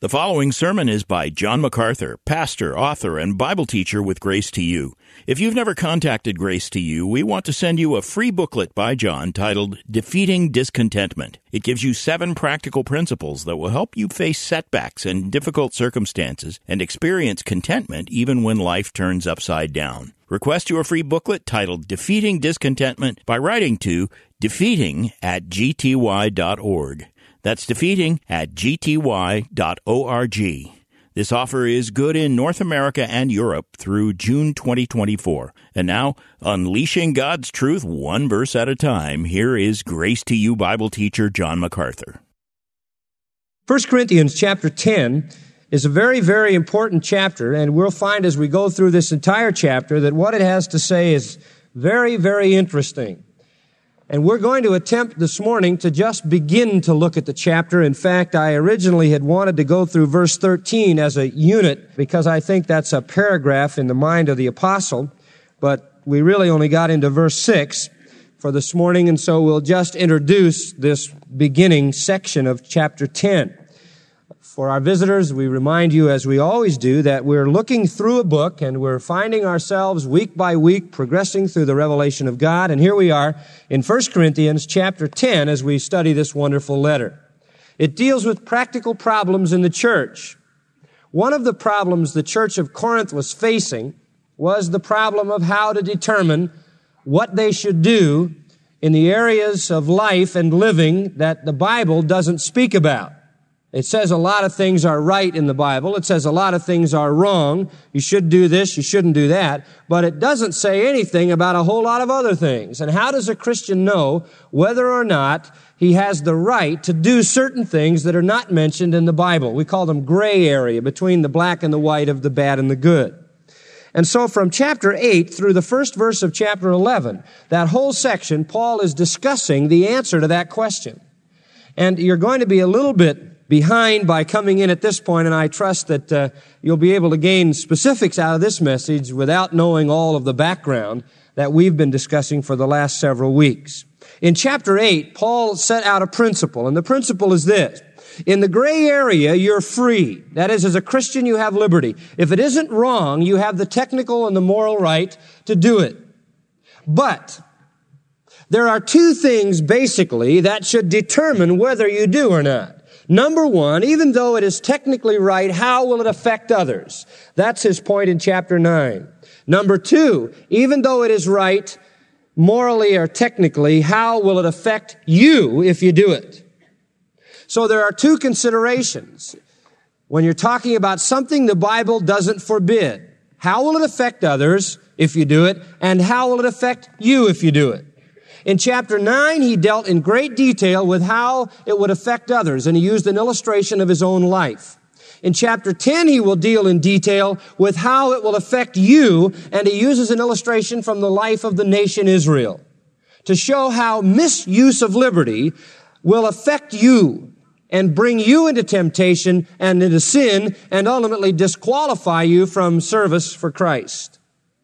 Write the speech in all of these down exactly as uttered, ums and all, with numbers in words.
The following sermon is by John MacArthur, pastor, author, and Bible teacher with Grace to You. If you've never contacted Grace to You, we want to send you a free booklet by John titled Defeating Discontentment. It gives you seven practical principles that will help you face setbacks and difficult circumstances and experience contentment even when life turns upside down. Request your free booklet titled Defeating Discontentment by writing to defeating at g t y dot org. That's defeating at g t y dot org. This offer is good in North America and Europe through June twenty twenty-four. And now, unleashing God's truth one verse at a time, here is Grace to You Bible teacher John MacArthur. First Corinthians chapter ten is a very, very important chapter, and we'll find as we go through this entire chapter that what it has to say is very, very interesting. And we're going to attempt this morning to just begin to look at the chapter. In fact, I originally had wanted to go through verse thirteen as a unit because I think that's a paragraph in the mind of the apostle. But we really only got into verse six for this morning, and so we'll just introduce this beginning section of chapter ten. For our visitors, we remind you, as we always do, that we're looking through a book and we're finding ourselves week by week progressing through the revelation of God. And here we are in First Corinthians chapter ten as we study this wonderful letter. It deals with practical problems in the church. One of the problems the church of Corinth was facing was the problem of how to determine what they should do in the areas of life and living that the Bible doesn't speak about. It says a lot of things are right in the Bible. It says a lot of things are wrong. You should do this, you shouldn't do that. But it doesn't say anything about a whole lot of other things. And how does a Christian know whether or not he has the right to do certain things that are not mentioned in the Bible? We call them gray area, between the black and the white, of the bad and the good. And so from chapter eight through the first verse of chapter eleven, that whole section, Paul is discussing the answer to that question. And you're going to be a little bit behind by coming in at this point, and I trust that uh, you'll be able to gain specifics out of this message without knowing all of the background that we've been discussing for the last several weeks. In chapter eight, Paul set out a principle, and the principle is this. In the gray area, you're free. That is, as a Christian, you have liberty. If it isn't wrong, you have the technical and the moral right to do it. But there are two things, basically, that should determine whether you do or not. Number one, even though it is technically right, how will it affect others? That's his point in chapter nine. Number two, even though it is right, morally or technically, how will it affect you if you do it? So there are two considerations. When you're talking about something the Bible doesn't forbid, how will it affect others if you do it? And how will it affect you if you do it? In chapter nine, he dealt in great detail with how it would affect others, and he used an illustration of his own life. In chapter ten, he will deal in detail with how it will affect you, and he uses an illustration from the life of the nation Israel to show how misuse of liberty will affect you and bring you into temptation and into sin and ultimately disqualify you from service for Christ.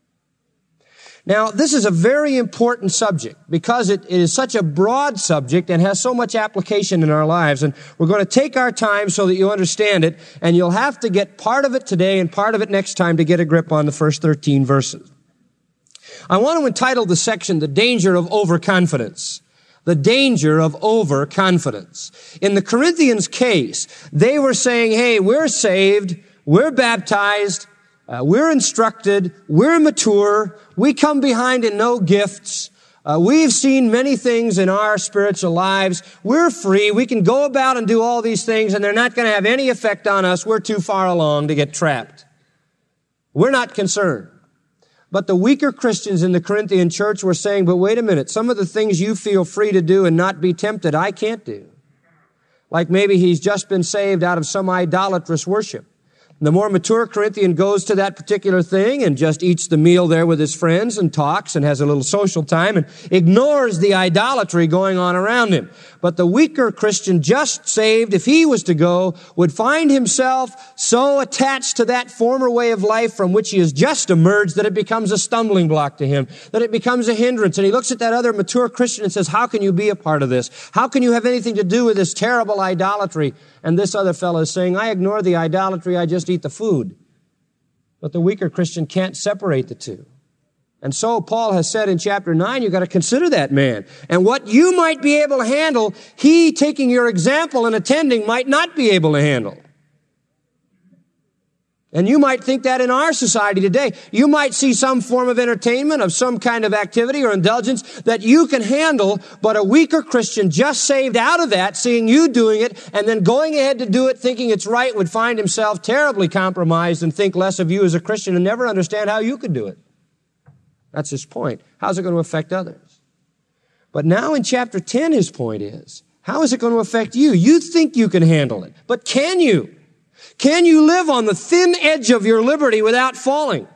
Now, this is a very important subject because it is such a broad subject and has so much application in our lives. And we're going to take our time so that you understand it, and you'll have to get part of it today and part of it next time to get a grip on the first thirteen verses. I want to entitle the section, The Danger of Overconfidence. The danger of overconfidence. In the Corinthians case, they were saying, hey, we're saved, we're baptized, Uh, we're instructed, we're mature, we come behind in no gifts, uh, we've seen many things in our spiritual lives, we're free, we can go about and do all these things and they're not going to have any effect on us, we're too far along to get trapped. We're not concerned. But the weaker Christians in the Corinthian church were saying, but wait a minute, some of the things you feel free to do and not be tempted, I can't do. Like maybe he's just been saved out of some idolatrous worship. The more mature Corinthian goes to that particular thing and just eats the meal there with his friends and talks and has a little social time and ignores the idolatry going on around him. But the weaker Christian, just saved, if he was to go, would find himself so attached to that former way of life from which he has just emerged that it becomes a stumbling block to him, that it becomes a hindrance. And he looks at that other mature Christian and says, how can you be a part of this? How can you have anything to do with this terrible idolatry? And this other fellow is saying, I ignore the idolatry, I just eat the food. But the weaker Christian can't separate the two. And so Paul has said in chapter nine, you've got to consider that man. And what you might be able to handle, he, taking your example and attending, might not be able to handle. And you might think that in our society today. You might see some form of entertainment, of some kind of activity or indulgence that you can handle, but a weaker Christian just saved out of that, seeing you doing it, and then going ahead to do it, thinking it's right, would find himself terribly compromised and think less of you as a Christian and never understand how you could do it. That's his point. How's it going to affect others? But now in chapter ten, his point is, how is it going to affect you? You think you can handle it, but can you? Can you live on the thin edge of your liberty without falling?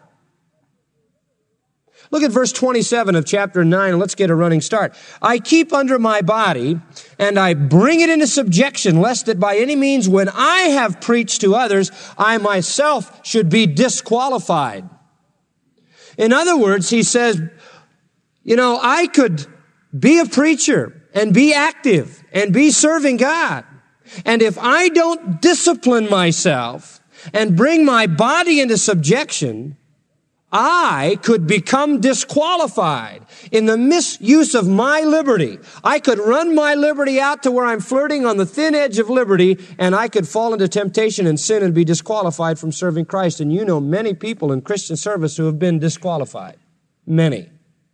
Look at verse twenty-seven of chapter nine, and let's get a running start. I keep under my body, and I bring it into subjection, lest that by any means when I have preached to others, I myself should be disqualified. In other words, he says, you know, I could be a preacher and be active and be serving God. And if I don't discipline myself and bring my body into subjection, I could become disqualified in the misuse of my liberty. I could run my liberty out to where I'm flirting on the thin edge of liberty, and I could fall into temptation and sin and be disqualified from serving Christ. And you know many people in Christian service who have been disqualified. Many.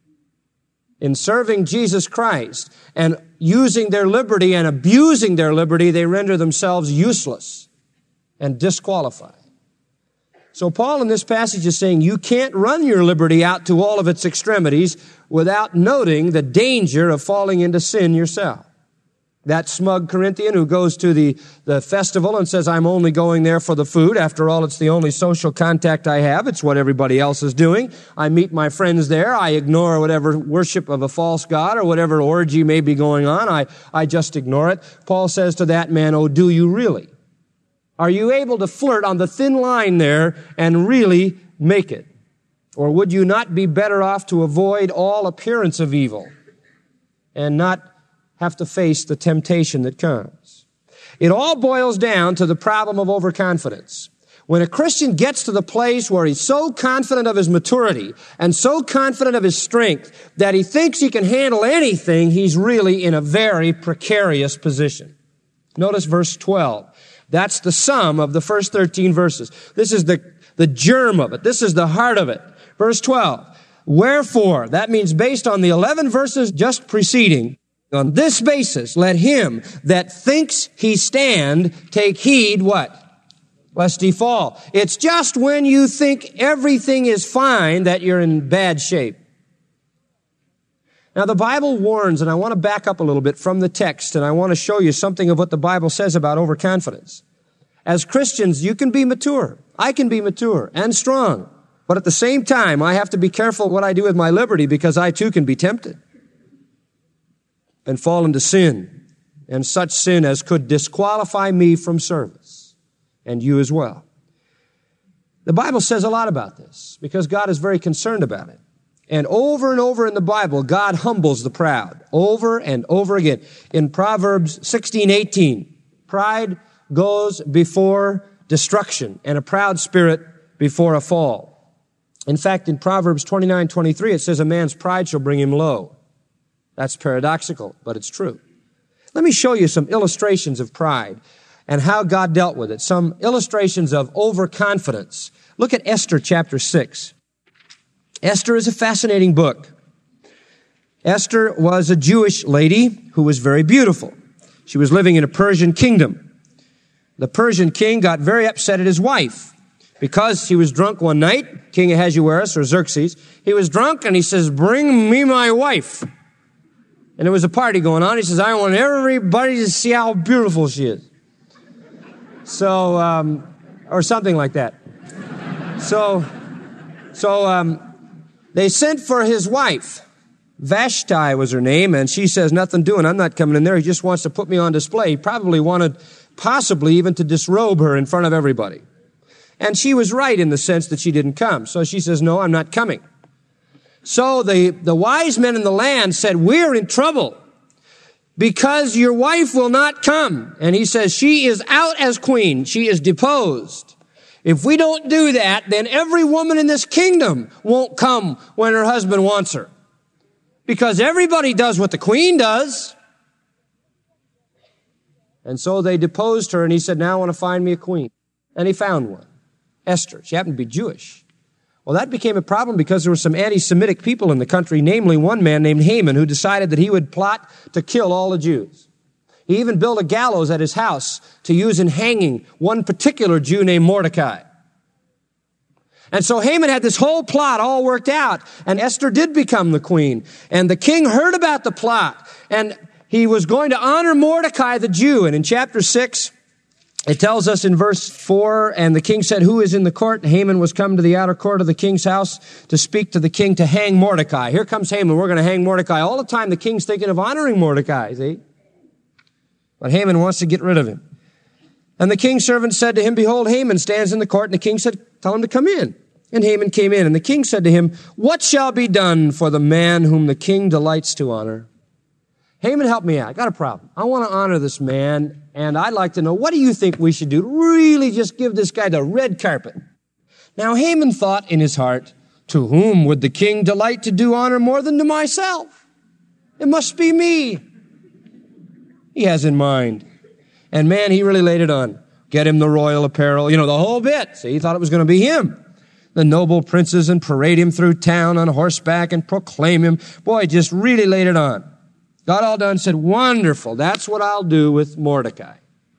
In serving Jesus Christ and using their liberty and abusing their liberty, they render themselves useless and disqualified. So Paul in this passage is saying you can't run your liberty out to all of its extremities without noting the danger of falling into sin yourself. That smug Corinthian who goes to the, the festival and says, I'm only going there for the food. After all, it's the only social contact I have. It's what everybody else is doing. I meet my friends there. I ignore whatever worship of a false god or whatever orgy may be going on. I, I just ignore it. Paul says to that man, oh, do you really? Are you able to flirt on the thin line there and really make it? Or would you not be better off to avoid all appearance of evil and not have to face the temptation that comes? It all boils down to the problem of overconfidence. When a Christian gets to the place where he's so confident of his maturity and so confident of his strength that he thinks he can handle anything, he's really in a very precarious position. Notice verse twelve. That's the sum of the first thirteen verses. This is the, the germ of it. This is the heart of it. Verse twelve. Wherefore, that means based on the eleven verses just preceding, on this basis, let him that thinks he stand take heed, what? Lest he fall. It's just when you think everything is fine that you're in bad shape. Now, the Bible warns, and I want to back up a little bit from the text, and I want to show you something of what the Bible says about overconfidence. As Christians, you can be mature. I can be mature and strong. But at the same time, I have to be careful what I do with my liberty because I too can be tempted and fall into sin, and such sin as could disqualify me from service, and you as well. The Bible says a lot about this because God is very concerned about it. And over and over in the Bible, God humbles the proud. Over and over again. In Proverbs sixteen eighteen, pride goes before destruction, and a proud spirit before a fall. In fact, in Proverbs twenty-nine twenty-three, it says, a man's pride shall bring him low. That's paradoxical, but it's true. Let me show you some illustrations of pride and how God dealt with it. Some illustrations of overconfidence. Look at Esther chapter six. Esther is a fascinating book. Esther was a Jewish lady who was very beautiful. She was living in a Persian kingdom. The Persian king got very upset at his wife because he was drunk one night, King Ahasuerus or Xerxes. He was drunk and he says, bring me my wife. And there was a party going on. He says, I want everybody to see how beautiful she is. So, um, or something like that. So, so, um, they sent for his wife, Vashti was her name, and she says, nothing doing, I'm not coming in there. He just wants to put me on display. He probably wanted possibly even to disrobe her in front of everybody. And she was right in the sense that she didn't come. So she says, no, I'm not coming. So the, the wise men in the land said, we're in trouble because your wife will not come. And he says, she is out as queen. She is deposed. If we don't do that, then every woman in this kingdom won't come when her husband wants her. Because everybody does what the queen does. And so they deposed her, and he said, now I want to find me a queen. And he found one. Esther. She happened to be Jewish. Well, that became a problem because there were some anti-Semitic people in the country, namely one man named Haman, who decided that he would plot to kill all the Jews. He even built a gallows at his house to use in hanging one particular Jew named Mordecai. And so Haman had this whole plot all worked out, and Esther did become the queen. And the king heard about the plot, and he was going to honor Mordecai the Jew. And in chapter six, it tells us in verse four, and the king said, who is in the court? And Haman was come to the outer court of the king's house to speak to the king to hang Mordecai. Here comes Haman, we're going to hang Mordecai. All the time the king's thinking of honoring Mordecai, see? But Haman wants to get rid of him. And the king's servant said to him, behold, Haman stands in the court. And the king said, tell him to come in. And Haman came in. And the king said to him, what shall be done for the man whom the king delights to honor? Haman, help me out. I got a problem. I want to honor this man. And I'd like to know, what do you think we should do? Really just give this guy the red carpet. Now Haman thought in his heart, to whom would the king delight to do honor more than to myself? It must be me. He has in mind. And man, he really laid it on. Get him the royal apparel, you know, the whole bit. See, he thought it was going to be him. The noble princes, and parade him through town on horseback and proclaim him. Boy, just really laid it on. Got all done, said, wonderful, that's what I'll do with Mordecai.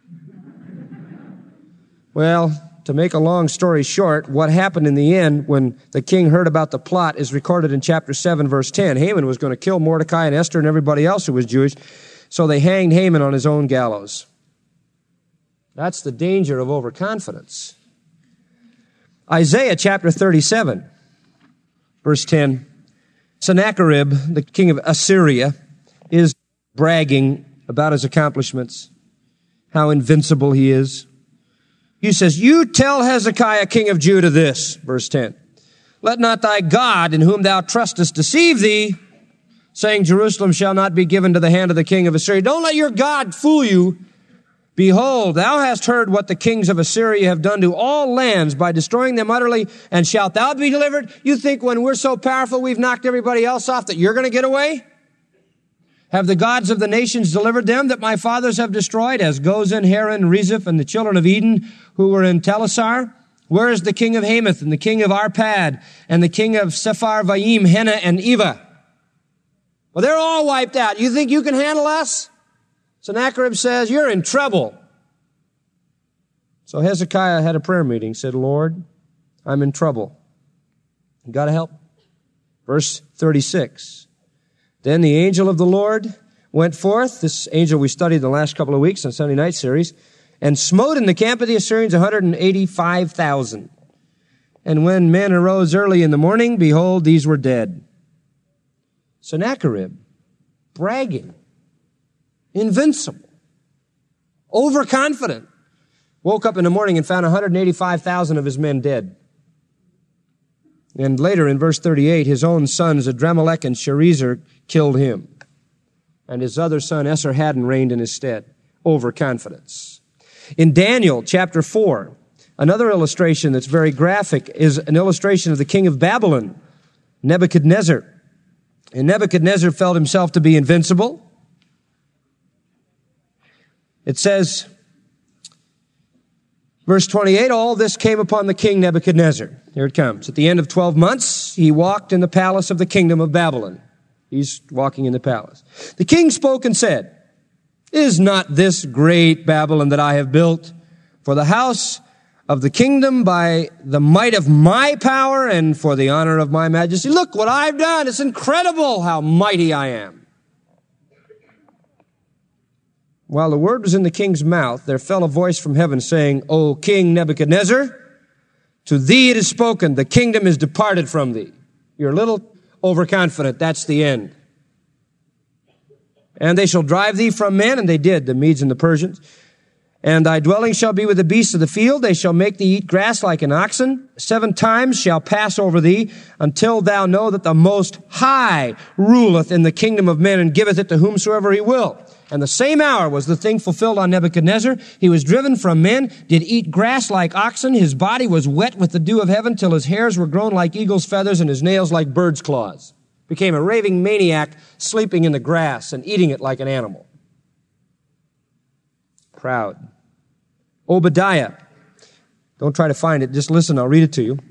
Well, to make a long story short, what happened in the end when the king heard about the plot is recorded in chapter seven, verse ten. Haman was going to kill Mordecai and Esther and everybody else who was Jewish, so they hanged Haman on his own gallows. That's the danger of overconfidence. Isaiah chapter thirty-seven, verse ten. Sennacherib, the king of Assyria, is bragging about his accomplishments, how invincible he is. He says, you tell Hezekiah, king of Judah, this, verse ten. Let not thy God, in whom thou trustest, deceive thee, saying, Jerusalem shall not be given to the hand of the king of Assyria. Don't let your God fool you. Behold, thou hast heard what the kings of Assyria have done to all lands by destroying them utterly, and shalt thou be delivered? You think when we're so powerful we've knocked everybody else off that you're going to get away? Have the gods of the nations delivered them that my fathers have destroyed, as Gozan, Haran, Rezeph, and the children of Eden who were in Telassar? Where is the king of Hamath, and the king of Arpad, and the king of Sepharvaim, Hena, and Eva? Well, they're all wiped out. You think you can handle us? Sennacherib says, you're in trouble. So Hezekiah had a prayer meeting, said, Lord, I'm in trouble. You got to help. Verse thirty-six. Then the angel of the Lord went forth, this angel we studied the last couple of weeks on Sunday night series, and smote in the camp of the Assyrians one hundred eighty-five thousand. And when men arose early in the morning, behold, these were dead. Sennacherib, bragging, invincible, overconfident, woke up in the morning and found one hundred eighty-five thousand of his men dead. And later in verse thirty-eight, his own sons, Adremelech and Sharezer, killed him. And his other son, Esarhaddon, reigned in his stead. Overconfidence. In Daniel chapter four, another illustration that's very graphic is an illustration of the king of Babylon, Nebuchadnezzar. And Nebuchadnezzar felt himself to be invincible. It says, verse twenty-eight, all this came upon the king Nebuchadnezzar. Here it comes. At the end of twelve months, he walked in the palace of the kingdom of Babylon. He's walking in the palace. The king spoke and said, is not this great Babylon that I have built for the house of the kingdom by the might of my power and for the honor of my majesty? Look what I've done. It's incredible how mighty I am. While the word was in the king's mouth, there fell a voice from heaven saying, O King Nebuchadnezzar, to thee it is spoken, the kingdom is departed from thee. You're a little overconfident. That's the end. And they shall drive thee from men, and they did, the Medes and the Persians. And thy dwelling shall be with the beasts of the field. They shall make thee eat grass like an oxen. Seven times shall pass over thee, until thou know that the Most High ruleth in the kingdom of men, and giveth it to whomsoever he will. And the same hour was the thing fulfilled on Nebuchadnezzar. He was driven from men, did eat grass like oxen. His body was wet with the dew of heaven, till his hairs were grown like eagle's feathers, and his nails like bird's claws. Became a raving maniac, sleeping in the grass and eating it like an animal. Proud. Obadiah. Don't try to find it. Just listen. I'll read it to you.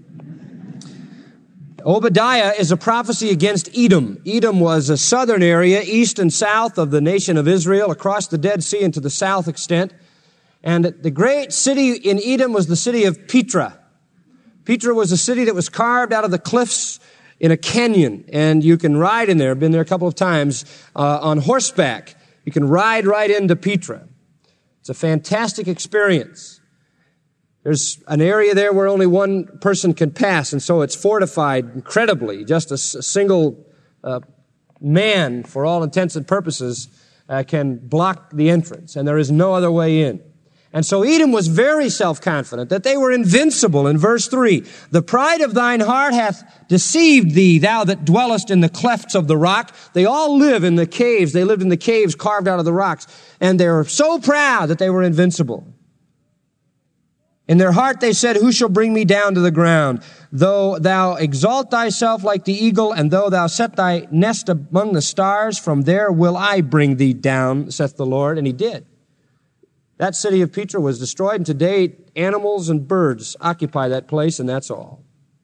Obadiah is a prophecy against Edom. Edom was a southern area, east and south of the nation of Israel, across the Dead Sea and to the south extent. And the great city in Edom was the city of Petra. Petra was a city that was carved out of the cliffs in a canyon, and you can ride in there. I've been there a couple of times uh, on horseback. You can ride right into Petra. It's a fantastic experience. There's an area there where only one person can pass, and so it's fortified incredibly. Just a, a single uh, man, for all intents and purposes, uh, can block the entrance, and there is no other way in. And so Edom was very self-confident that they were invincible. In verse three, the pride of thine heart hath deceived thee, thou that dwellest in the clefts of the rock. They all live in the caves. They lived in the caves carved out of the rocks. And they were so proud that they were invincible. In their heart they said, who shall bring me down to the ground? Though thou exalt thyself like the eagle, and though thou set thy nest among the stars, from there will I bring thee down, saith the Lord. And he did. That city of Petra was destroyed, and today animals and birds occupy that place, and that's all.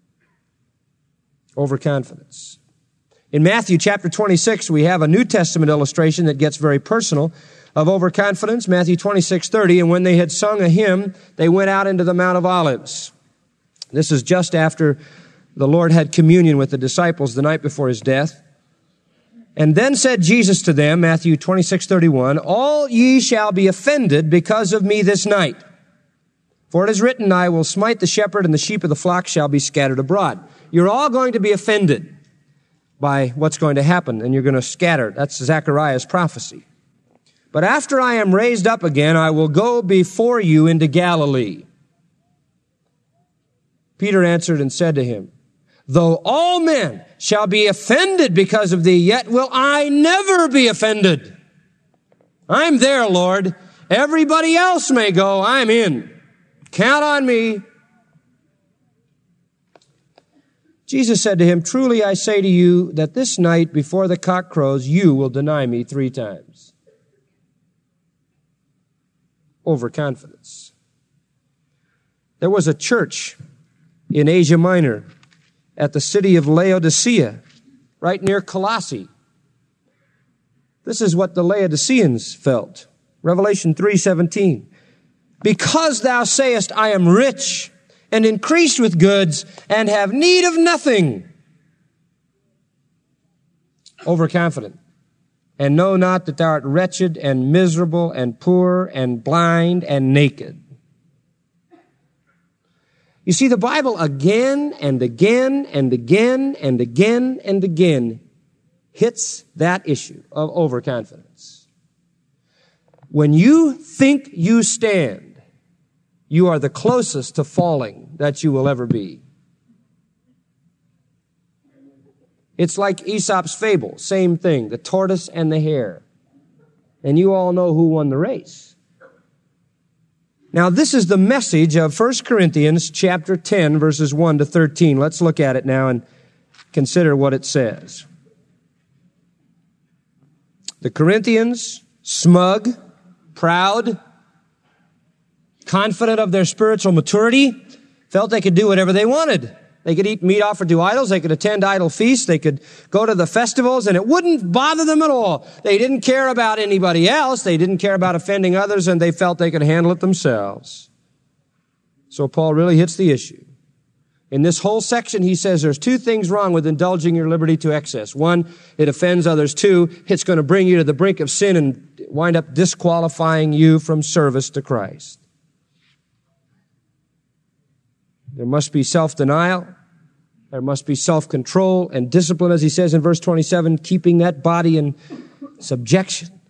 Overconfidence. In Matthew chapter twenty-six, we have a New Testament illustration that gets very personal of overconfidence. Matthew twenty-six thirty, and when they had sung a hymn, they went out into the Mount of Olives. This is just after the Lord had communion with the disciples the night before his death. And then said Jesus to them, Matthew twenty-six thirty-one, all ye shall be offended because of me this night. For it is written, I will smite the shepherd, and the sheep of the flock shall be scattered abroad. You're all going to be offended by what's going to happen, and you're going to scatter. That's Zechariah's prophecy. But after I am raised up again, I will go before you into Galilee. Peter answered and said to him, though all men shall be offended because of thee, yet will I never be offended. I'm there, Lord. Everybody else may go. I'm in. Count on me. Jesus said to him, truly I say to you that this night before the cock crows, you will deny me three times. Overconfidence. There was a church in Asia Minor at the city of Laodicea, right near Colossae. This is what the Laodiceans felt. Revelation three seventeen. Because thou sayest, I am rich and increased with goods and have need of nothing. Overconfident. And know not that thou art wretched and miserable and poor and blind and naked. You see, the Bible again and again and again and again and again hits that issue of overconfidence. When you think you stand, you are the closest to falling that you will ever be. It's like Aesop's fable, same thing, the tortoise and the hare. And you all know who won the race. Now, this is the message of First Corinthians chapter ten, verses one to thirteen. Let's look at it now and consider what it says. The Corinthians, smug, proud, confident of their spiritual maturity, felt they could do whatever they wanted. They could eat meat offered to idols. They could attend idol feasts. They could go to the festivals, and it wouldn't bother them at all. They didn't care about anybody else. They didn't care about offending others, and they felt they could handle it themselves. So Paul really hits the issue. In this whole section, he says there's two things wrong with indulging your liberty to excess. One, it offends others. Two, it's going to bring you to the brink of sin and wind up disqualifying you from service to Christ. There must be self-denial. There must be self-control and discipline, as he says in verse twenty-seven, keeping that body in subjection.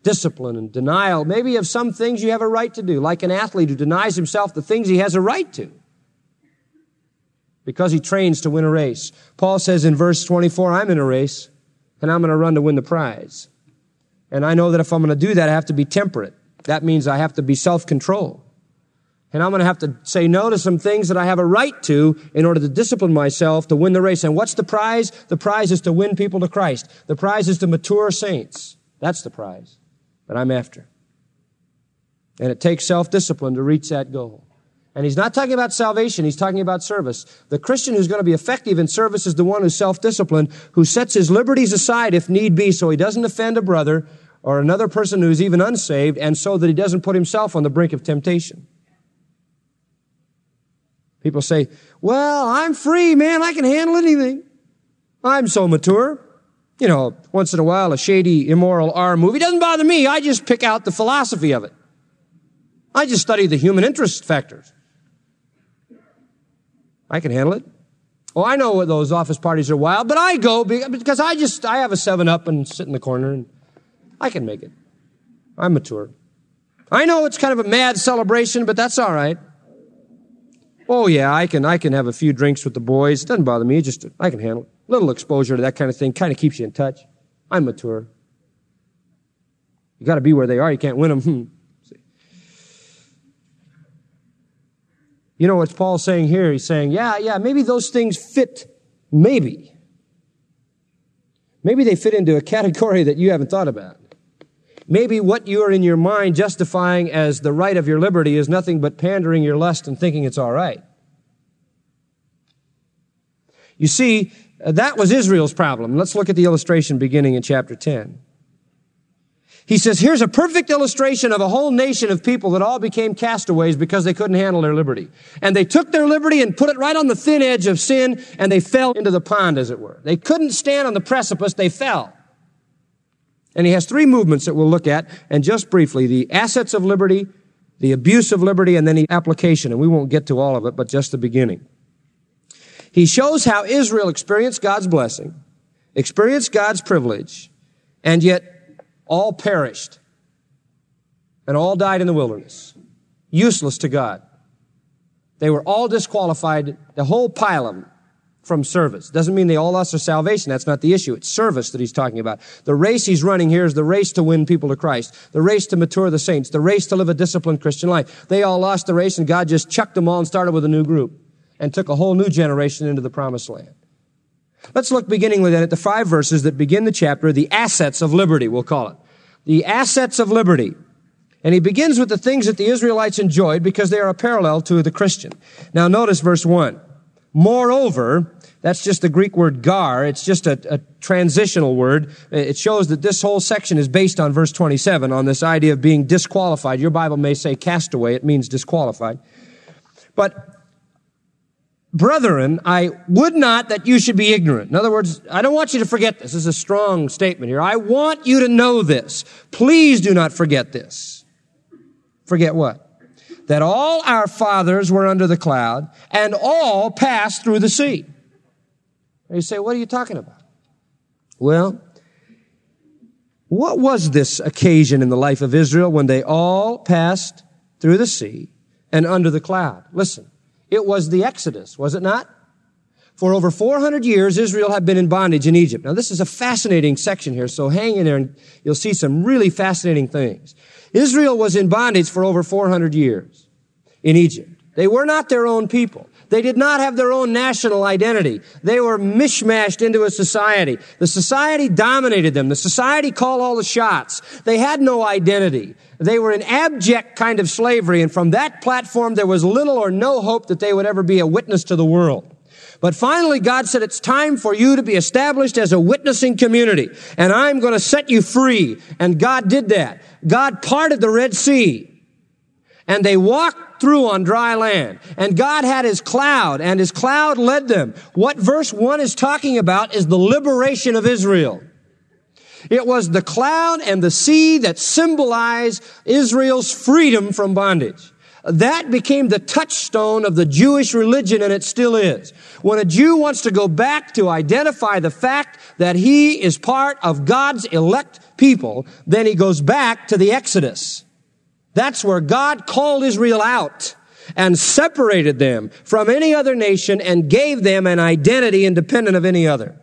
discipline and denial, maybe of some things you have a right to do, like an athlete who denies himself the things he has a right to because he trains to win a race. Paul says in verse twenty-four, I'm in a race, and I'm going to run to win the prize. And I know that if I'm going to do that, I have to be temperate. That means I have to be self-controlled. And I'm going to have to say no to some things that I have a right to in order to discipline myself to win the race. And what's the prize? The prize is to win people to Christ. The prize is to mature saints. That's the prize that I'm after. And it takes self-discipline to reach that goal. And he's not talking about salvation. He's talking about service. The Christian who's going to be effective in service is the one who's self-disciplined, who sets his liberties aside if need be so he doesn't offend a brother or another person who's even unsaved, and so that he doesn't put himself on the brink of temptation. People say, well, I'm free, man. I can handle anything. I'm so mature. You know, once in a while, a shady, immoral R movie doesn't bother me. I just pick out the philosophy of it. I just study the human interest factors. I can handle it. Oh, I know those office parties are wild, but I go because I just, I have a seven up and sit in the corner and I can make it. I'm mature. I know it's kind of a mad celebration, but that's all right. Oh yeah, I can, I can have a few drinks with the boys. It doesn't bother me. Just, I can handle it. A little exposure to that kind of thing kind of keeps you in touch. I'm mature. You got to be where they are. You can't win them. Hmm. You know what Paul's saying here? He's saying, yeah, yeah, maybe those things fit. Maybe. Maybe they fit into a category that you haven't thought about. Maybe what you are in your mind justifying as the right of your liberty is nothing but pandering your lust and thinking it's all right. You see, that was Israel's problem. Let's look at the illustration beginning in chapter ten. He says, here's a perfect illustration of a whole nation of people that all became castaways because they couldn't handle their liberty. And they took their liberty and put it right on the thin edge of sin, and they fell into the pond, as it were. They couldn't stand on the precipice, they fell. And he has three movements that we'll look at, and just briefly, the assets of liberty, the abuse of liberty, and then the application. And we won't get to all of it, but just the beginning. He shows how Israel experienced God's blessing, experienced God's privilege, and yet all perished and all died in the wilderness, useless to God. They were all disqualified, the whole pile of them, from service. Doesn't mean they all lost their salvation. That's not the issue. It's service that he's talking about. The race he's running here is the race to win people to Christ, the race to mature the saints, the race to live a disciplined Christian life. They all lost the race, and God just chucked them all and started with a new group and took a whole new generation into the promised land. Let's look beginning with that at the five verses that begin the chapter, the assets of liberty, we'll call it. The assets of liberty. And he begins with the things that the Israelites enjoyed because they are a parallel to the Christian. Now notice verse one. Moreover, that's just the Greek word gar. It's just a, a transitional word. It shows that this whole section is based on verse twenty-seven, on this idea of being disqualified. Your Bible may say castaway. It means disqualified. But brethren, I would not that you should be ignorant. In other words, I don't want you to forget this. This is a strong statement here. I want you to know this. Please do not forget this. Forget what? That all our fathers were under the cloud, and all passed through the sea. And you say, what are you talking about? Well, what was this occasion in the life of Israel when they all passed through the sea and under the cloud? Listen. It was the Exodus, was it not? For over four hundred years, Israel had been in bondage in Egypt. Now, this is a fascinating section here, so hang in there and you'll see some really fascinating things. Israel was in bondage for over four hundred years in Egypt. They were not their own people. They did not have their own national identity. They were mishmashed into a society. The society dominated them. The society called all the shots. They had no identity. They were in abject kind of slavery, and from that platform there was little or no hope that they would ever be a witness to the world. But finally God said, it's time for you to be established as a witnessing community, and I'm going to set you free. And God did that. God parted the Red Sea, and they walked through on dry land. And God had his cloud, and his cloud led them. What verse one is talking about is the liberation of Israel. It was the cloud and the sea that symbolized Israel's freedom from bondage. that became the touchstone of the Jewish religion, and it still is. When a Jew wants to go back to identify the fact that he is part of God's elect people, then he goes back to the Exodus. That's where God called Israel out and separated them from any other nation and gave them an identity independent of any other.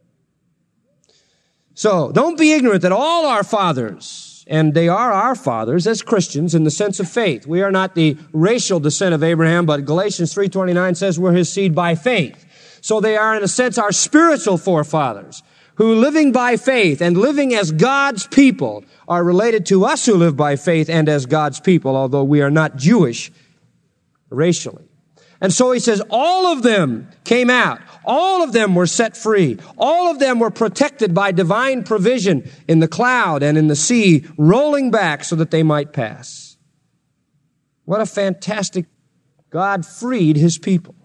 So, don't be ignorant that all our fathers, and they are our fathers as Christians in the sense of faith. We are not the racial descent of Abraham, but Galatians three twenty-nine says we're his seed by faith. So they are, in a sense, our spiritual forefathers, who living by faith and living as God's people are related to us who live by faith and as God's people, although we are not Jewish racially. And so he says all of them came out. All of them were set free. All of them were protected by divine provision in the cloud and in the sea, rolling back so that they might pass. What a fantastic God freed his people.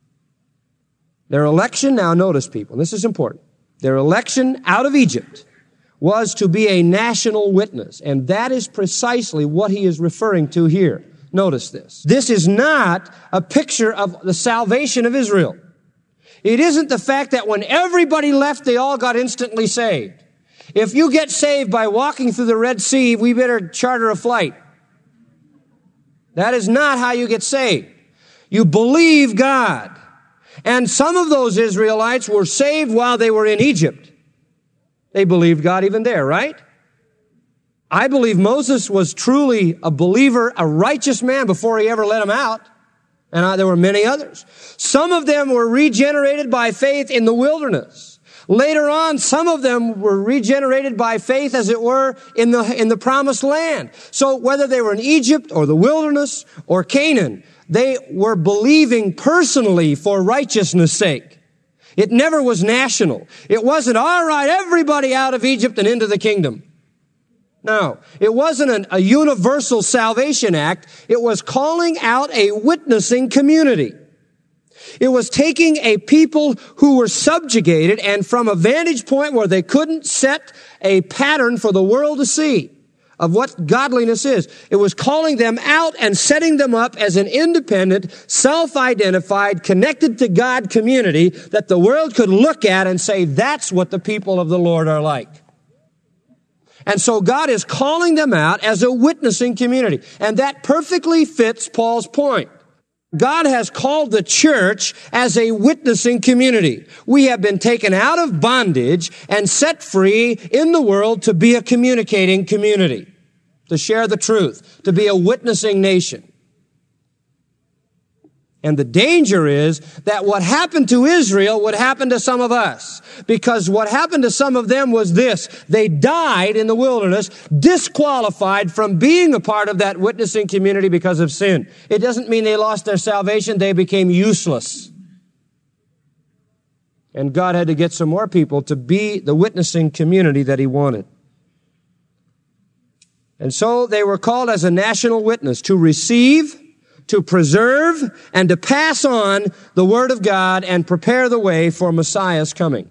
Their election, now notice people, this is important. Their election out of Egypt was to be a national witness, and that is precisely what he is referring to here. Notice this. This is not a picture of the salvation of Israel. It isn't the fact that when everybody left, they all got instantly saved. If you get saved by walking through the Red Sea, we better charter a flight. That is not how you get saved. You believe God. And some of those Israelites were saved while they were in Egypt. They believed God even there, right? I believe Moses was truly a believer, a righteous man before he ever let them out. And I, there were many others. Some of them were regenerated by faith in the wilderness. Later on, some of them were regenerated by faith, as it were, in the, in the promised land. So whether they were in Egypt or the wilderness or Canaan, they were believing personally for righteousness' sake. It never was national. It wasn't, all right, everybody out of Egypt and into the kingdom. No, it wasn't an, a universal salvation act. It was calling out a witnessing community. It was taking a people who were subjugated and from a vantage point where they couldn't set a pattern for the world to see of what godliness is. It was calling them out and setting them up as an independent, self-identified, connected to God community that the world could look at and say, that's what the people of the Lord are like. And so God is calling them out as a witnessing community. And that perfectly fits Paul's point. God has called the church as a witnessing community. We have been taken out of bondage and set free in the world to be a communicating community, to share the truth, to be a witnessing nation. And the danger is that what happened to Israel would happen to some of us. Because what happened to some of them was this. They died in the wilderness, disqualified from being a part of that witnessing community because of sin. It doesn't mean they lost their salvation. They became useless. And God had to get some more people to be the witnessing community that he wanted. And so they were called as a national witness to receive, to preserve, and to pass on the Word of God and prepare the way for Messiah's coming.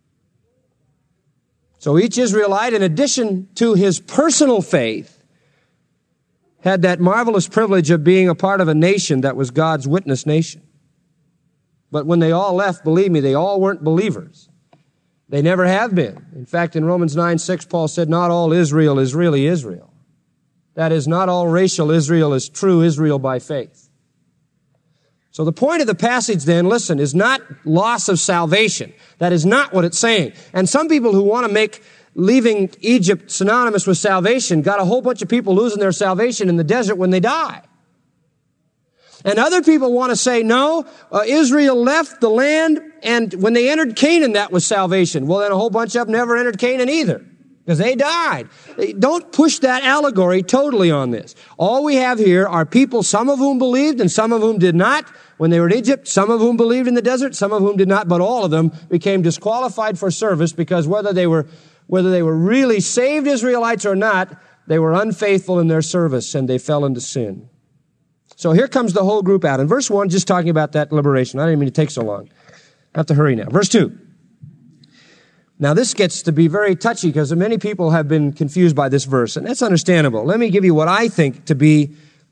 So each Israelite, in addition to his personal faith, had that marvelous privilege of being a part of a nation that was God's witness nation. But when they all left, believe me, they all weren't believers. They never have been. In fact, in Romans nine six, Paul said, not all Israel is really Israel. That is, not all racial Israel is true Israel by faith. So the point of the passage then, listen, is not loss of salvation. That is not what it's saying. And some people who want to make leaving Egypt synonymous with salvation got a whole bunch of people losing their salvation in the desert when they die. And other people want to say, no, uh, Israel left the land, and when they entered Canaan, that was salvation. Well, then a whole bunch of them never entered Canaan either, because they died. Don't push that allegory totally on this. All we have here are people, some of whom believed and some of whom did not when they were in Egypt, some of whom believed in the desert, some of whom did not, but all of them became disqualified for service because whether they were, whether they were really saved Israelites or not, they were unfaithful in their service and they fell into sin. So here comes the whole group out. In verse one, just talking about that liberation. I didn't mean to take so long. I have to hurry now. Verse two. Now this gets to be very touchy because many people have been confused by this verse, and that's understandable. Let me give you what I think to be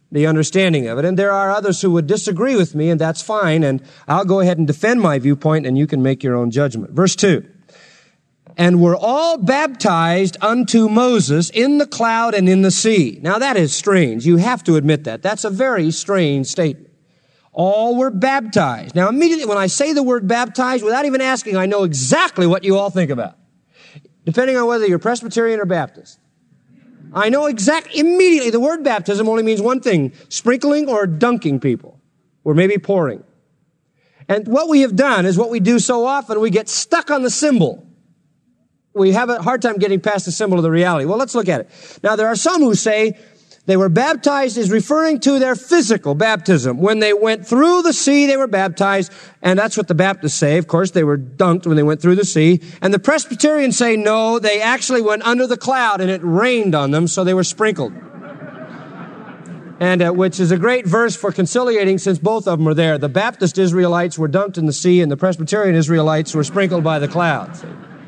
the understanding of it. And there are others who would disagree with me, and that's fine. And I'll go ahead and defend my viewpoint, and you can make your own judgment. Verse two. And were all baptized unto Moses in the cloud and in the sea. Now that is strange. You have to admit that. That's a very strange statement. All were baptized. Now immediately when I say the word baptized, without even asking, I know exactly what you all think about. Depending on whether you're Presbyterian or Baptist. I know exactly, immediately, the word baptism only means one thing, sprinkling or dunking people, or maybe pouring. And what we have done is what we do so often, we get stuck on the symbol. We have a hard time getting past the symbol of the reality. Well, let's look at it. Now, there are some who say they were baptized is referring to their physical baptism. When they went through the sea, they were baptized, and that's what the Baptists say. Of course, they were dunked when they went through the sea. And the Presbyterians say, no, they actually went under the cloud, and it rained on them, so they were sprinkled. And uh, which is a great verse for conciliating, since both of them are there. The Baptist Israelites were dunked in the sea, and the Presbyterian Israelites were sprinkled by the clouds.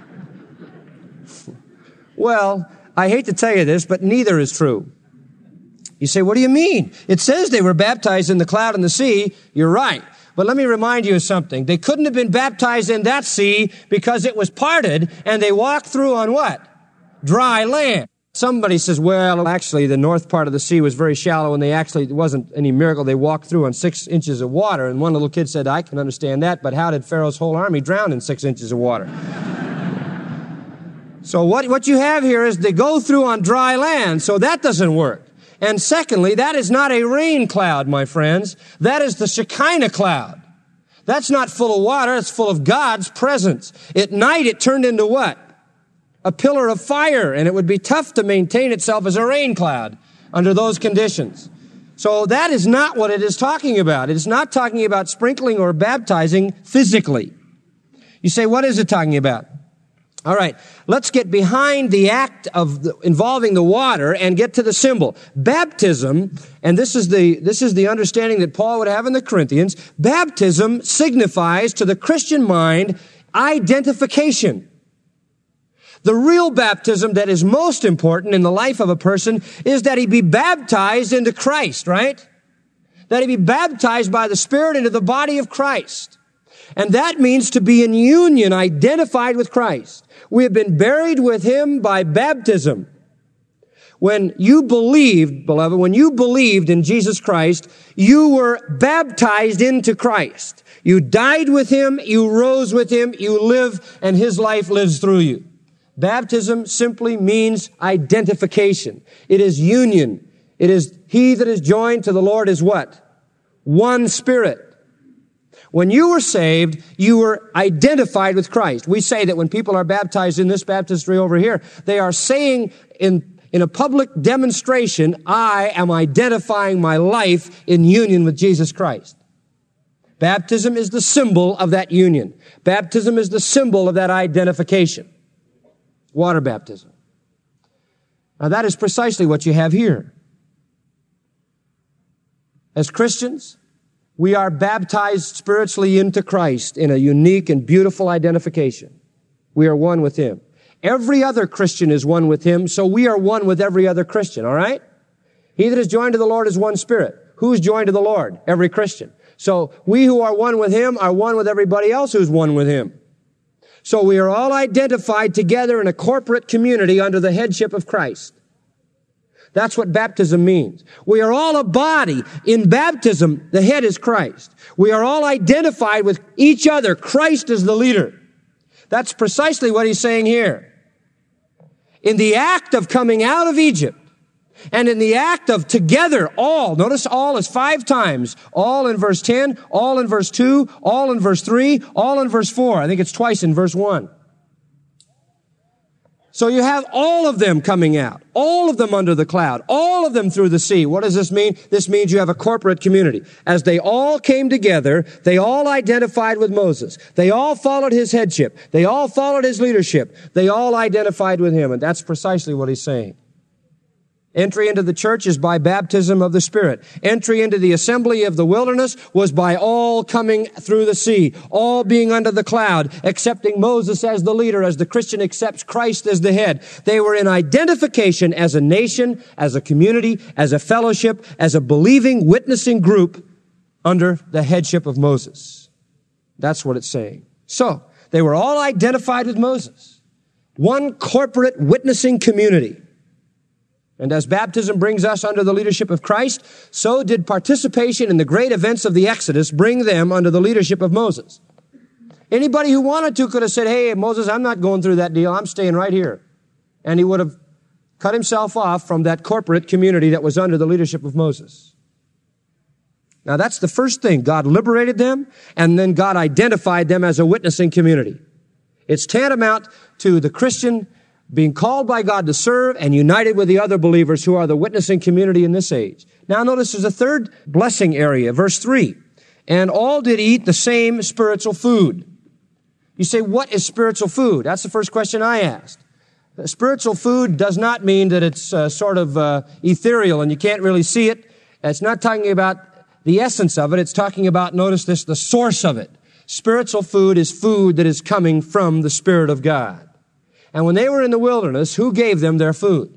Well, I hate to tell you this, but neither is true. You say, what do you mean? It says they were baptized in the cloud and the sea. You're right. But let me remind you of something. They couldn't have been baptized in that sea because it was parted and they walked through on what? Dry land. Somebody says, well, actually the north part of the sea was very shallow and they actually, it wasn't any miracle. They walked through on six inches of water. And one little kid said, I can understand that, but how did Pharaoh's whole army drown in six inches of water? So what, what you have here is they go through on dry land, so that doesn't work. And secondly, that is not a rain cloud, my friends. That is the Shekinah cloud. That's not full of water. It's full of God's presence. At night, it turned into what? A pillar of fire, and it would be tough to maintain itself as a rain cloud under those conditions. So that is not what it is talking about. It is not talking about sprinkling or baptizing physically. You say, what is it talking about? All right, let's get behind the act of the, involving the water and get to the symbol. Baptism, and this is the this is the understanding that Paul would have in the Corinthians, baptism signifies to the Christian mind identification. The real baptism that is most important in the life of a person is that he be baptized into Christ, right? That he be baptized by the Spirit into the body of Christ. And that means to be in union, identified with Christ. We have been buried with Him by baptism. When you believed, beloved, when you believed in Jesus Christ, you were baptized into Christ. You died with Him, you rose with Him, you live, and His life lives through you. Baptism simply means identification. It is union. It is he that is joined to the Lord is what? One Spirit. When you were saved, you were identified with Christ. We say that when people are baptized in this baptistry over here, they are saying in, in a public demonstration, I am identifying my life in union with Jesus Christ. Baptism is the symbol of that union. Baptism is the symbol of that identification. Water baptism. Now that is precisely what you have here. As Christians, we are baptized spiritually into Christ in a unique and beautiful identification. We are one with Him. Every other Christian is one with Him, so we are one with every other Christian, all right? He that is joined to the Lord is one Spirit. Who is joined to the Lord? Every Christian. So we who are one with Him are one with everybody else who's one with Him. So we are all identified together in a corporate community under the headship of Christ. That's what baptism means. We are all a body. In baptism, the head is Christ. We are all identified with each other. Christ is the leader. That's precisely what he's saying here. In the act of coming out of Egypt, and in the act of together, all, notice all is five times. All in verse ten, all in verse two, all in verse three, all in verse four. I think it's twice in verse one. So you have all of them coming out, all of them under the cloud, all of them through the sea. What does this mean? This means you have a corporate community. As they all came together, they all identified with Moses. They all followed his headship. They all followed his leadership. They all identified with him. And that's precisely what he's saying. Entry into the church is by baptism of the Spirit. Entry into the assembly of the wilderness was by all coming through the sea, all being under the cloud, accepting Moses as the leader, as the Christian accepts Christ as the head. They were in identification as a nation, as a community, as a fellowship, as a believing, witnessing group under the headship of Moses. That's what it's saying. So, they were all identified with Moses. One corporate witnessing community. And as baptism brings us under the leadership of Christ, so did participation in the great events of the Exodus bring them under the leadership of Moses. Anybody who wanted to could have said, hey, Moses, I'm not going through that deal. I'm staying right here. And he would have cut himself off from that corporate community that was under the leadership of Moses. Now, that's the first thing. God liberated them, and then God identified them as a witnessing community. It's tantamount to the Christian being called by God to serve and united with the other believers who are the witnessing community in this age. Now notice there's a third blessing area, verse three. And all did eat the same spiritual food. You say, what is spiritual food? That's the first question I asked. Spiritual food does not mean that it's uh, sort of uh, ethereal and you can't really see it. It's not talking about the essence of it. It's talking about, notice this, the source of it. Spiritual food is food that is coming from the Spirit of God. And when they were in the wilderness, who gave them their food?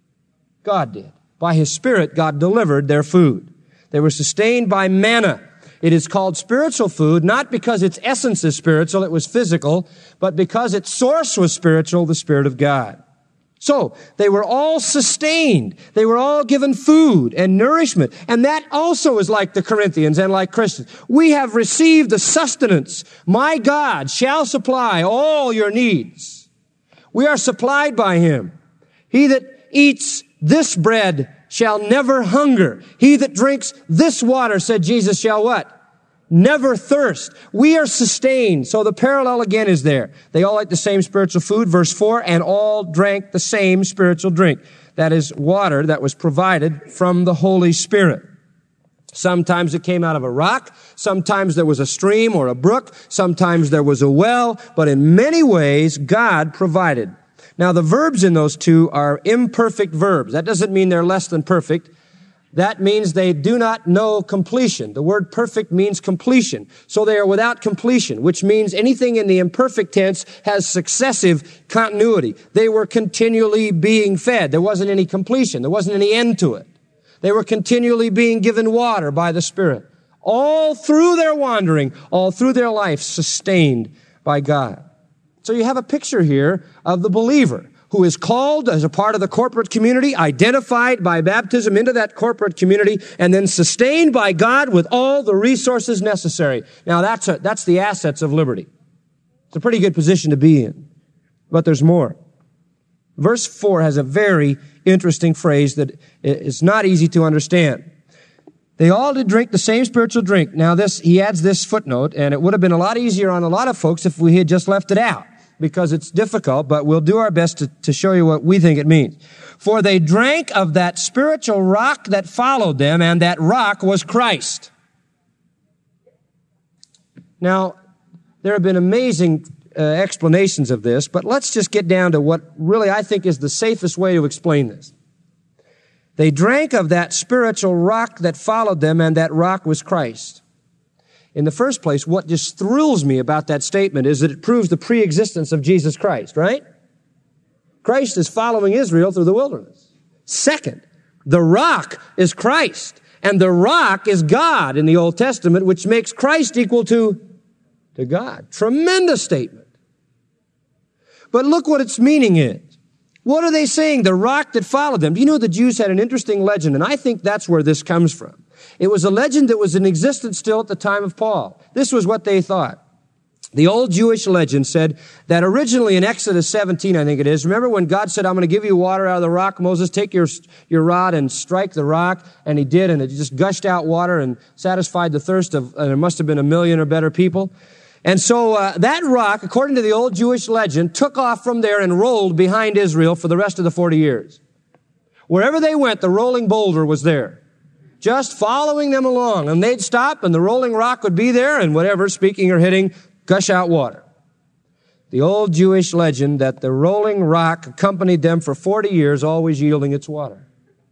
God did. By His Spirit, God delivered their food. They were sustained by manna. It is called spiritual food, not because its essence is spiritual, it was physical, but because its source was spiritual, the Spirit of God. So, they were all sustained. They were all given food and nourishment. And that also is like the Corinthians and like Christians. We have received the sustenance. My God shall supply all your needs. We are supplied by Him. He that eats this bread shall never hunger. He that drinks this water, said Jesus, shall what? Never thirst. We are sustained. So the parallel again is there. They all ate the same spiritual food, verse four, and all drank the same spiritual drink. That is water that was provided from the Holy Spirit. Sometimes it came out of a rock. Sometimes there was a stream or a brook. Sometimes there was a well. But in many ways, God provided. Now, the verbs in those two are imperfect verbs. That doesn't mean they're less than perfect. That means they do not know completion. The word perfect means completion. So they are without completion, which means anything in the imperfect tense has successive continuity. They were continually being fed. There wasn't any completion. There wasn't any end to it. They were continually being given water by the Spirit. All through their wandering, all through their life, sustained by God. So you have a picture here of the believer who is called as a part of the corporate community, identified by baptism into that corporate community, and then sustained by God with all the resources necessary. Now that's a, that's the assets of liberty. It's a pretty good position to be in. But there's more. Verse four has a very interesting phrase that is not easy to understand. They all did drink the same spiritual drink. Now this, he adds this footnote, and it would have been a lot easier on a lot of folks if we had just left it out, because it's difficult, but we'll do our best to, to show you what we think it means. For they drank of that spiritual rock that followed them, and that rock was Christ. Now, there have been amazing uh, explanations of this, but let's just get down to what really I think is the safest way to explain this. They drank of that spiritual rock that followed them, and that rock was Christ. In the first place, what just thrills me about that statement is that it proves the preexistence of Jesus Christ, right? Christ is following Israel through the wilderness. Second, the rock is Christ, and the rock is God in the Old Testament, which makes Christ equal to, to God. Tremendous statement. But look what its meaning is. What are they saying? The rock that followed them. Do you know the Jews had an interesting legend, and I think that's where this comes from. It was a legend that was in existence still at the time of Paul. This was what they thought. The old Jewish legend said that originally in Exodus seventeen, I think it is, remember when God said, I'm going to give you water out of the rock, Moses, take your, your rod and strike the rock, and he did, and it just gushed out water and satisfied the thirst of, and there must have been a million or better people. And so uh, that rock, according to the old Jewish legend, took off from there and rolled behind Israel for the rest of the forty years. Wherever they went, the rolling boulder was there, just following them along. And they'd stop, and the rolling rock would be there, and whatever, speaking or hitting, gush out water. The old Jewish legend that the rolling rock accompanied them for forty years, always yielding its water.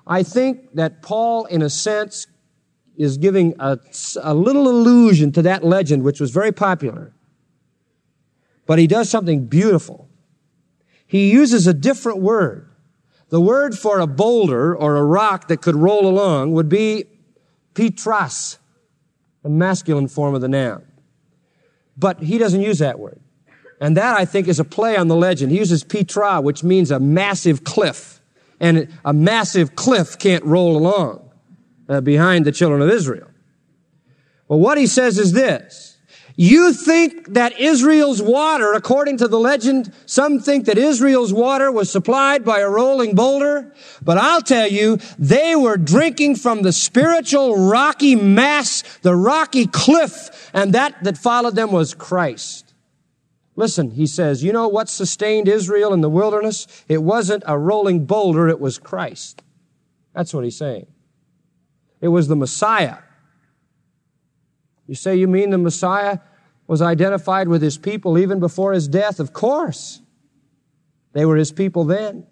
I think that Paul, in a sense, is giving a, a little allusion to that legend, which was very popular. But he does something beautiful. He uses a different word. The word for a boulder or a rock that could roll along would be Petras, the masculine form of the noun. But he doesn't use that word. And that, I think, is a play on the legend. He uses Petra, which means a massive cliff. And a massive cliff can't roll along uh, behind the children of Israel. Well, what he says is this. You think that Israel's water, according to the legend, some think that Israel's water was supplied by a rolling boulder. But I'll tell you, they were drinking from the spiritual rocky mass, the rocky cliff, and that that followed them was Christ. Listen, he says, you know what sustained Israel in the wilderness? It wasn't a rolling boulder, it was Christ. That's what he's saying. It was the Messiah. You say, you mean the Messiah was identified with his people even before his death? Of course. They were his people then.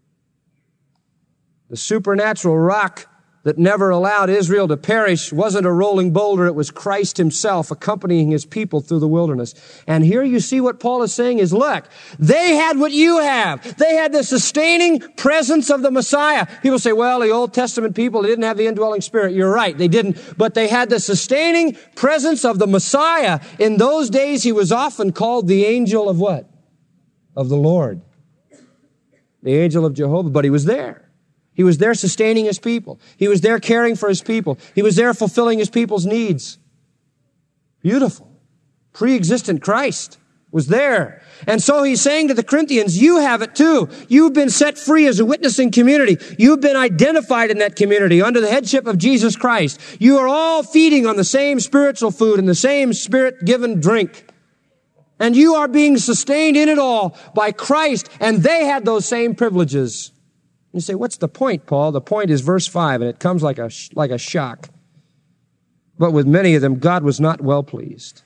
The supernatural rock that never allowed Israel to perish wasn't a rolling boulder. It was Christ himself accompanying his people through the wilderness. And here you see what Paul is saying is, look, they had what you have. They had the sustaining presence of the Messiah. People say, well, the Old Testament people, they didn't have the indwelling spirit. You're right, they didn't. But they had the sustaining presence of the Messiah. In those days, he was often called the angel of what? Of the Lord. The angel of Jehovah, but he was there. He was there sustaining his people. He was there caring for his people. He was there fulfilling his people's needs. Beautiful. Pre-existent Christ was there. And so he's saying to the Corinthians, you have it too. You've been set free as a witnessing community. You've been identified in that community under the headship of Jesus Christ. You are all feeding on the same spiritual food and the same spirit-given drink. And you are being sustained in it all by Christ. And they had those same privileges. You say, what's the point, Paul? The point is verse five, and it comes like a, like a shock. But with many of them, God was not well pleased.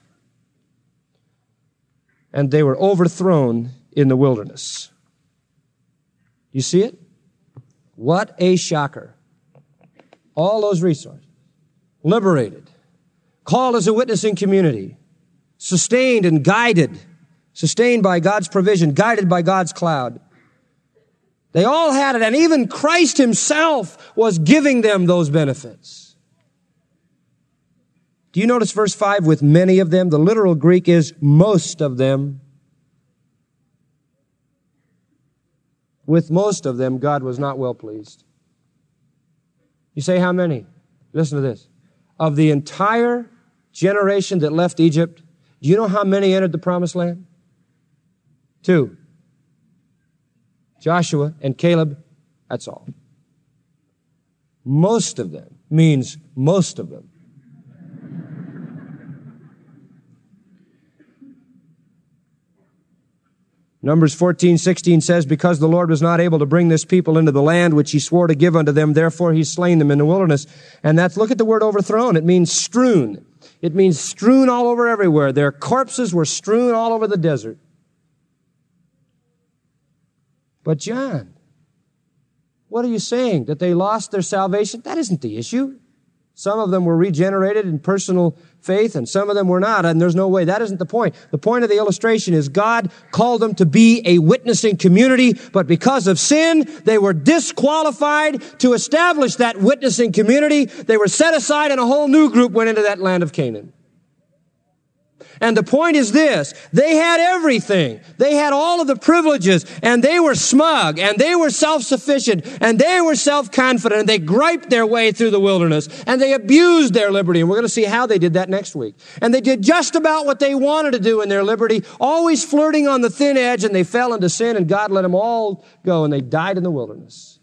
And they were overthrown in the wilderness. You see it? What a shocker. All those resources. Liberated. Called as a witnessing community. Sustained and guided. Sustained by God's provision. Guided by God's cloud. They all had it, and even Christ himself was giving them those benefits. Do you notice verse five, with many of them? The literal Greek is most of them. With most of them, God was not well pleased. You say, how many? Listen to this. Of the entire generation that left Egypt, do you know how many entered the promised land? Two. Joshua and Caleb, that's all. Most of them means most of them. Numbers fourteen sixteen says, because the Lord was not able to bring this people into the land which he swore to give unto them, therefore he's slain them in the wilderness. And that's, look at the word overthrown. It means strewn. It means strewn all over everywhere. Their corpses were strewn all over the desert. But John, what are you saying? That they lost their salvation? That isn't the issue. Some of them were regenerated in personal faith, and some of them were not, and there's no way. That isn't the point. The point of the illustration is God called them to be a witnessing community, but because of sin, they were disqualified to establish that witnessing community. They were set aside, and a whole new group went into that land of Canaan. And the point is this, they had everything. They had all of the privileges, and they were smug, and they were self-sufficient, and they were self-confident, and they griped their way through the wilderness, and they abused their liberty. And we're going to see how they did that next week. And they did just about what they wanted to do in their liberty, always flirting on the thin edge, and they fell into sin, and God let them all go, and they died in the wilderness.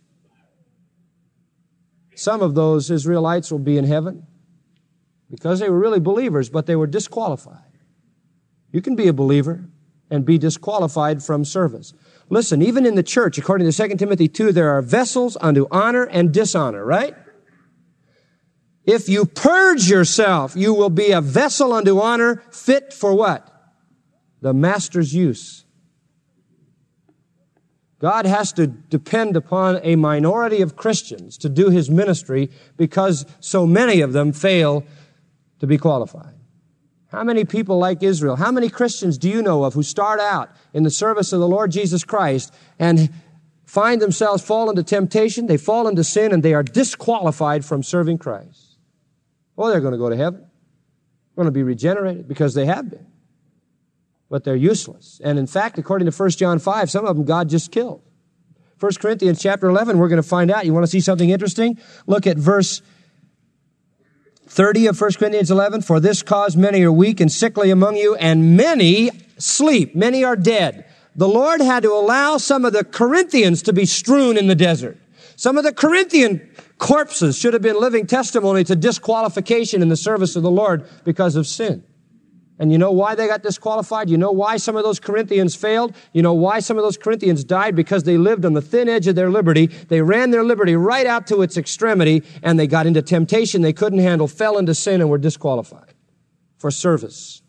Some of those Israelites will be in heaven because they were really believers, but they were disqualified. You can be a believer and be disqualified from service. Listen, even in the church, according to Second Timothy two, there are vessels unto honor and dishonor, right? If you purge yourself, you will be a vessel unto honor, fit for what? The master's use. God has to depend upon a minority of Christians to do His ministry because so many of them fail to be qualified. How many people like Israel, how many Christians do you know of who start out in the service of the Lord Jesus Christ and find themselves fall into temptation, they fall into sin, and they are disqualified from serving Christ? Oh, they're going to go to heaven. They're going to be regenerated because they have been. But they're useless. And in fact, according to First John five, some of them God just killed. First Corinthians chapter eleven, we're going to find out. You want to see something interesting? Look at verse thirty of First Corinthians eleven. For this cause many are weak and sickly among you, and many sleep. Many are dead. The Lord had to allow some of the Corinthians to be strewn in the desert. Some of the Corinthian corpses should have been living testimony to disqualification in the service of the Lord because of sin. And you know why they got disqualified? You know why some of those Corinthians failed? You know why some of those Corinthians died? Because they lived on the thin edge of their liberty. They ran their liberty right out to its extremity, and they got into temptation they couldn't handle, fell into sin, and were disqualified for service.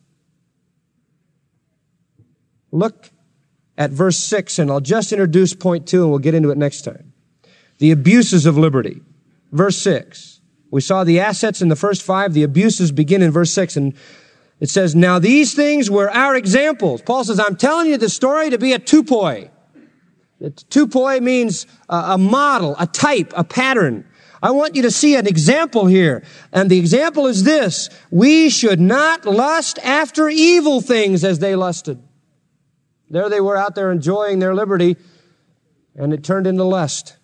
Look at verse six, and I'll just introduce point two, and we'll get into it next time. The abuses of liberty. Verse six. We saw the assets in the first five. The abuses begin in verse six, and it says, now these things were our examples. Paul says, I'm telling you the story to be a tupoi. Tupoi means a model, a type, a pattern. I want you to see an example here. And the example is this. We should not lust after evil things as they lusted. There they were out there enjoying their liberty, and it turned into lust.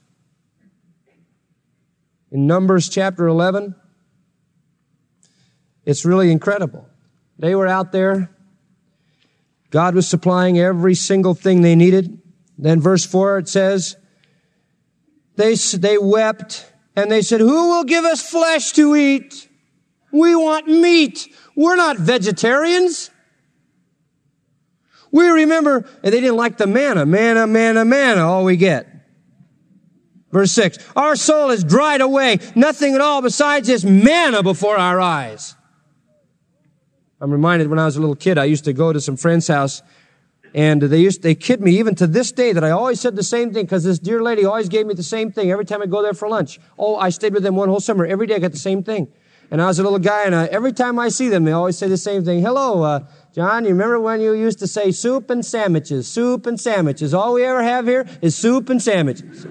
In Numbers chapter eleven, it's really incredible. They were out there. God was supplying every single thing they needed. Then verse four, it says, they, they wept and they said, who will give us flesh to eat? We want meat. We're not vegetarians. We remember, and they didn't like the manna. Manna, manna, manna, all we get. Verse six, our soul is dried away. Nothing at all besides this manna before our eyes. I'm reminded when I was a little kid, I used to go to some friend's house, and they used they kid me even to this day that I always said the same thing because this dear lady always gave me the same thing every time I go there for lunch. Oh, I stayed with them one whole summer. Every day I got the same thing. And I was a little guy, and I, every time I see them, they always say the same thing. Hello, uh, John, you remember when you used to say soup and sandwiches, soup and sandwiches. All we ever have here is soup and sandwiches.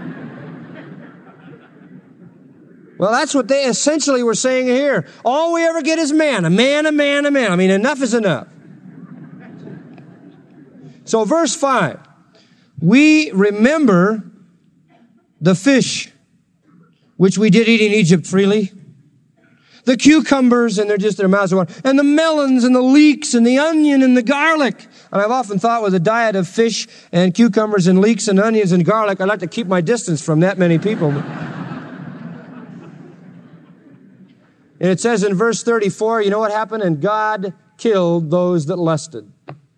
Well, that's what they essentially were saying here. All we ever get is manna, manna, manna, manna. I mean, enough is enough. So verse five, we remember the fish, which we did eat in Egypt freely, the cucumbers, and they're just their mouths are water, and the melons and the leeks and the onion and the garlic. And I've often thought with a diet of fish and cucumbers and leeks and onions and garlic, I'd like to keep my distance from that many people. And it says in verse thirty-four, you know what happened? And God killed those that lusted.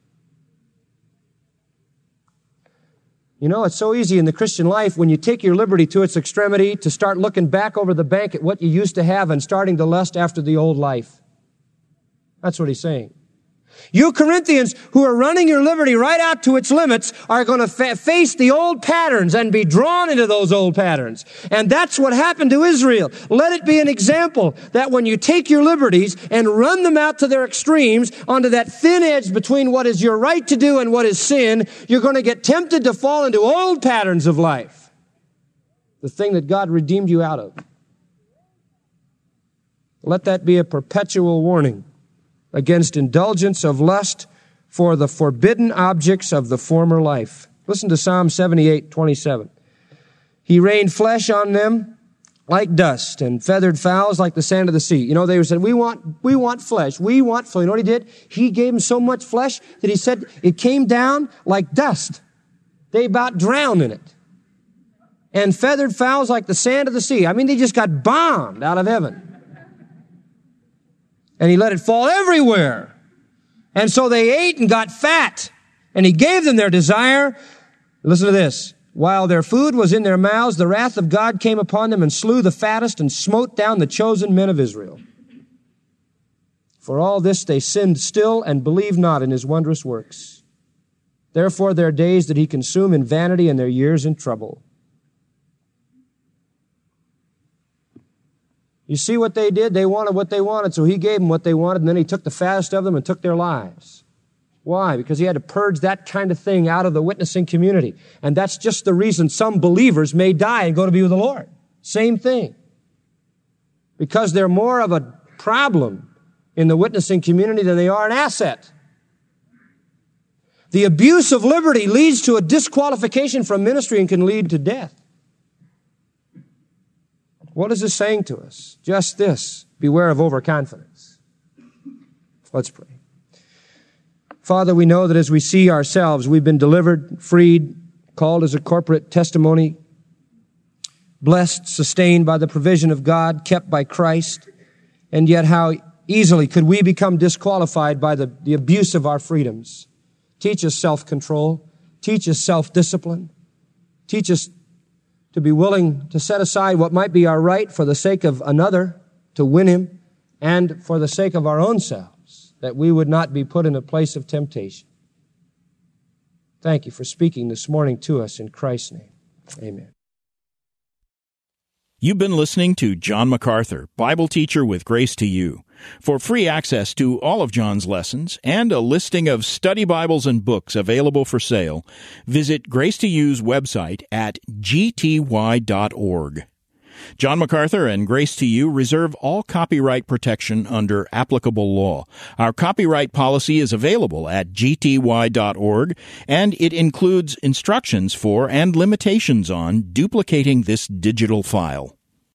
You know, it's so easy in the Christian life when you take your liberty to its extremity to start looking back over the bank at what you used to have and starting to lust after the old life. That's what he's saying. You Corinthians who are running your liberty right out to its limits are going to fa- face the old patterns and be drawn into those old patterns. And that's what happened to Israel. Let it be an example that when you take your liberties and run them out to their extremes onto that thin edge between what is your right to do and what is sin, you're going to get tempted to fall into old patterns of life. The thing that God redeemed you out of. Let that be a perpetual warning against indulgence of lust for the forbidden objects of the former life. Listen to Psalm seventy-eight twenty-seven. He rained flesh on them like dust and feathered fowls like the sand of the sea. You know, they said, we want, we want flesh. We want flesh. You know what he did? He gave them so much flesh that he said it came down like dust. They about drowned in it. And feathered fowls like the sand of the sea. I mean, they just got bombed out of heaven. And he let it fall everywhere. And so they ate and got fat. And he gave them their desire. Listen to this. While their food was in their mouths, the wrath of God came upon them and slew the fattest and smote down the chosen men of Israel. For all this they sinned still and believed not in his wondrous works. Therefore their days did he consume in vanity, and their years in trouble. You see what they did? They wanted what they wanted, so he gave them what they wanted, and then he took the fattest of them and took their lives. Why? Because he had to purge that kind of thing out of the witnessing community. And that's just the reason some believers may die and go to be with the Lord. Same thing. Because they're more of a problem in the witnessing community than they are an asset. The abuse of liberty leads to a disqualification from ministry and can lead to death. What is this saying to us? Just this: beware of overconfidence. Let's pray. Father, we know that as we see ourselves, we've been delivered, freed, called as a corporate testimony, blessed, sustained by the provision of God, kept by Christ, and yet how easily could we become disqualified by the, the abuse of our freedoms. Teach us self-control. Teach us self-discipline. Teach us to be willing to set aside what might be our right for the sake of another, to win him, and for the sake of our own selves, that we would not be put in a place of temptation. Thank you for speaking this morning to us in Christ's name. Amen. You've been listening to John MacArthur, Bible teacher with Grace to You. For free access to all of John's lessons and a listing of study Bibles and books available for sale, visit Grace to You's website at g t y dot org. John MacArthur and Grace to You reserve all copyright protection under applicable law. Our copyright policy is available at g t y dot org, and it includes instructions for and limitations on duplicating this digital file.